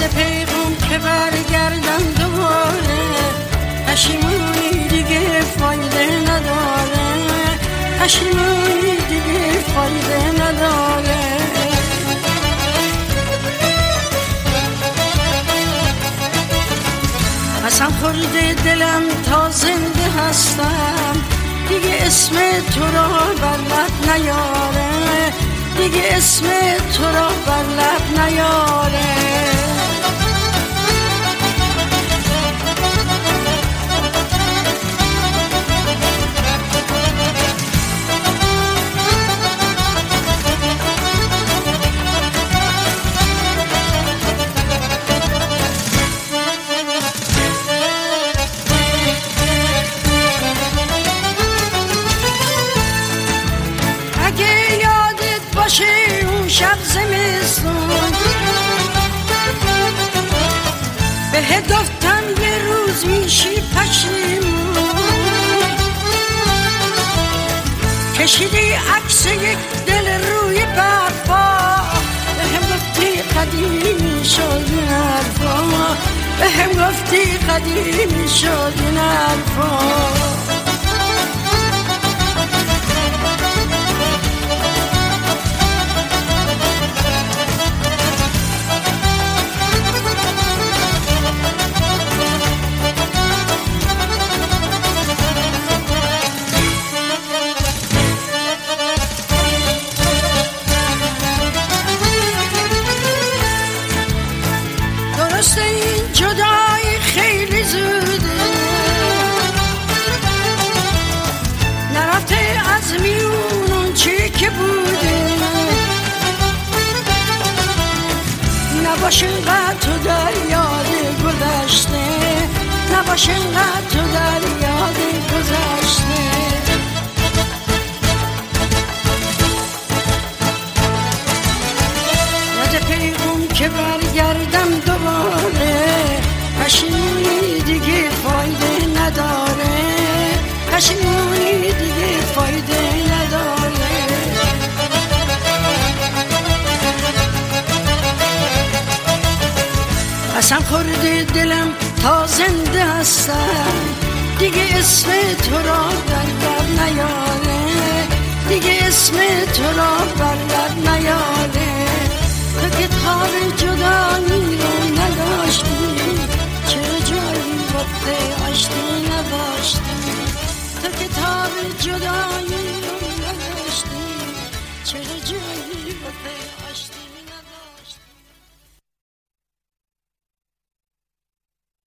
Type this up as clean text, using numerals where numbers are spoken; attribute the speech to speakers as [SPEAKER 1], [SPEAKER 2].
[SPEAKER 1] پیغام که برگردم دوباره، پشیمونی دیگه فایده نداره، پشیمونی دیگه فایده نداره. قسم خورده دلم تا زنده هستم، دیگه اسم تو را بر لب نیاره، دیگه اسم تو را بر لب نیاره. اون شب زمستون بهت گفتم یه روز میشی پشیمون، کشیدی عکس یک دل روی برفا، بهم گفتی قدیمی شد این حرفا، بهم گفتی قدیمی شد این حرفا. درسته این جدایی خیلی زوده، نرفته از میون اون چی که بوده، نباش اینقدر تو در یاد گذشته، نباش اینقدر تو در یاد گذشته. یاد پیغام که برگردم دوباره، پشیمونی دیگه فایده نداره، پشیمونی دیگه فایده نداره. قسم خورده دلم تا زنده هستم، دیگه اسم تو را بر لب نیاره، دیگه اسم تو را بر لب نیاره. تو کتاب جدایی رو نداشتی، چرا جایی وقت آشتی نداشتی، تو کتاب جدایی